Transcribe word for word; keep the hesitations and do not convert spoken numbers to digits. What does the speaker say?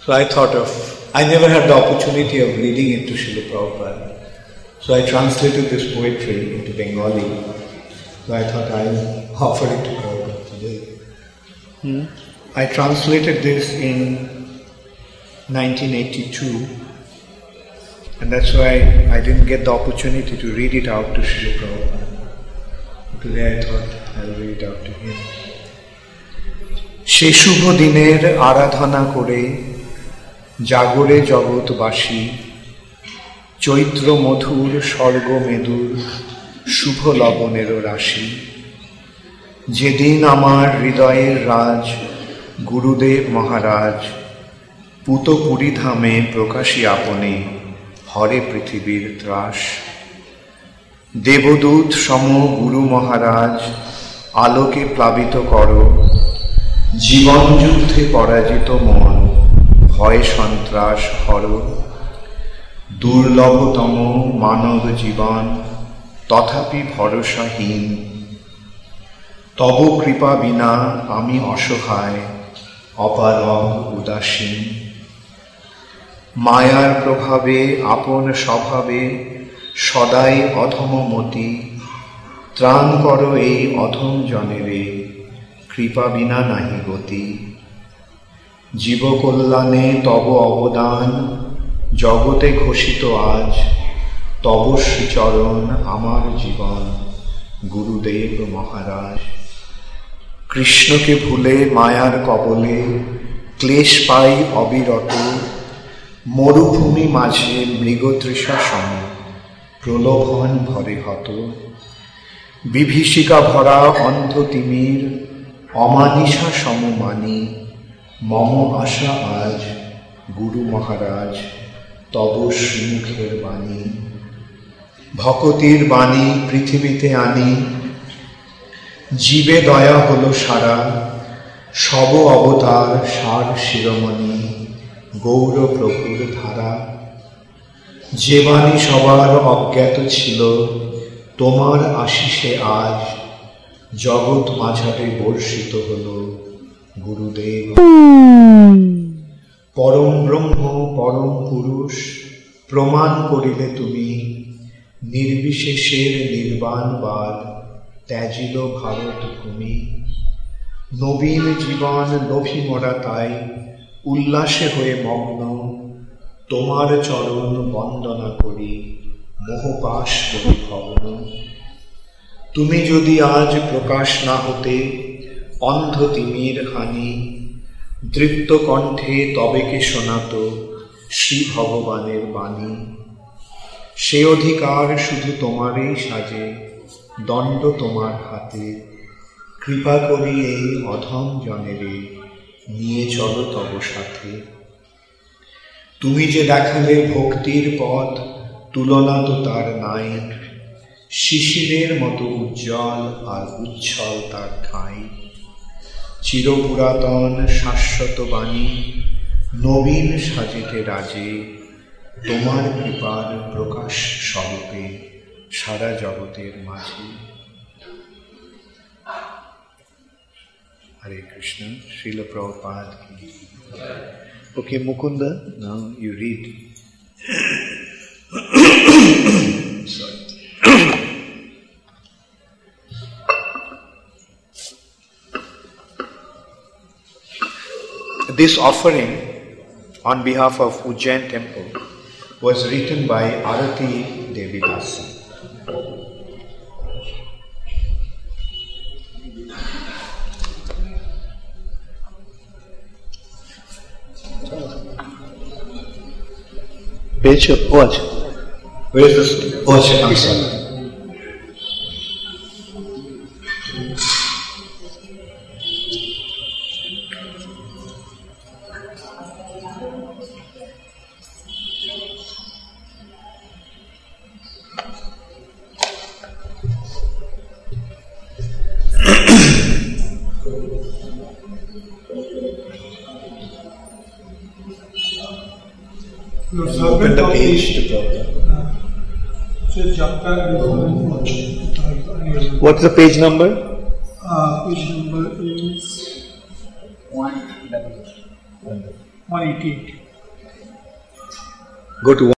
So I thought of, I never had the opportunity of reading it to Srila Prabhupada. So I translated this poetry into Bengali. So I thought I'll offer it to Prabhupada today. Hmm? I translated this in nineteen eighty-two, and that's why I didn't get the opportunity to read it out to Srila Prabhupada. Today I thought I'll read it out to him. সে শুভ দিনের আরাধনা করে জাগরে জগৎবাসী, চৈত্র মধুর স্বর্গ মেদুর শুভ লবণের রাশি, যেদিন আমার হৃদয়ের রাজ গুরুদেব মহারাজ পুত পুরীধামে প্রকাশী আপনে হরে পৃথিবীর ত্রাস। দেবদূত সম গুরু মহারাজ আলোকে প্লাবিত করো, জীবন যুদ্ধে পরাজিত মন ভয় সন্ত্রাস হর। দুর্লভতম মানব জীবন তথাপি ভরসাহীন, তব কৃপা বিনা আমি অসহায় অপারগ উদাসীন। মায়ার প্রভাবে আপন স্বভাবে সদাই অধমমতি, ত্রাণ করো এই অধম জনেরে কৃপা বিনা নাহি গতি। জীবকল্যাণে তব অবদান জগতে ঘোষিত আজ, তব শ্রীচরণ আমার জীবন গুরুদেব মহারাজ। কৃষ্ণকে ভুলে মায়ার কবলে ক্লেশ পাই অবিরত, মরুভূমি মাঝে মৃগতৃষা সম প্রলোভন ভরে হত। বিভীষিকা ভরা অন্ধ তিমির অমানিসা সমমানি, মম আশা আজ গুরু মহারাজ তব শ্রীমুখের বাণী। ভকতির বাণী পৃথিবীতে আনি, জীবে দয়া হলো সারা, সব অবতার সার শিরোমণি গৌর প্রভুর ধারা। যে বাণী সবার অজ্ঞাত ছিল, তোমার আশিসে আজ জগৎ মাঝারে বর্ষিত হল গুরুদেব। পরম ব্রহ্ম পরম পুরুষ প্রমাণ করিলে তুমি, নির্বিশেষের নির্বাণবাদ ত্যাজিল ভারত ভূমি। নবীন জীবন লোভী মরা তাই উল্লাসে হয়ে মগ্ন, তোমার চরণ বন্দনা করি মোহপাশ করি ভগ্ন। তুমি যদি আজ প্রকাশ না হতে অন্ধ তিমির হানি, দৃপ্ত কণ্ঠে তবে কে শোনাত শ্রী ভগবানের বাণী। সে অধিকার শুধু তোমারই সাজে, দণ্ড তোমার হাতে। কৃপা করি এই অধম জনেরে নিয়ে চলো তব সাথে। তুমি যে দেখালে ভক্তির পথ তুলনা তো তার নাই, শিশিরের মতো উজ্জ্বল আর উচ্ছল তার ঠাঁই। চিরপুরাতন শাশ্বত বাণী নবীন সাজিতে রাজে, তোমার কৃপার প্রকাশ স্বরূপে সারা জগতের মাঝে। Hare Krishna, Srila Prabhupada ki. Okay, Mukunda, now you read. Sorry. This offering on behalf of Ujjain Temple was written by Arati Devi Dasi. Page? Watch. Where is this? Watch. I'm sorry. Open the page to Prabhupada. What's the page number? Uh, page number is one. one eighty-eight. Go to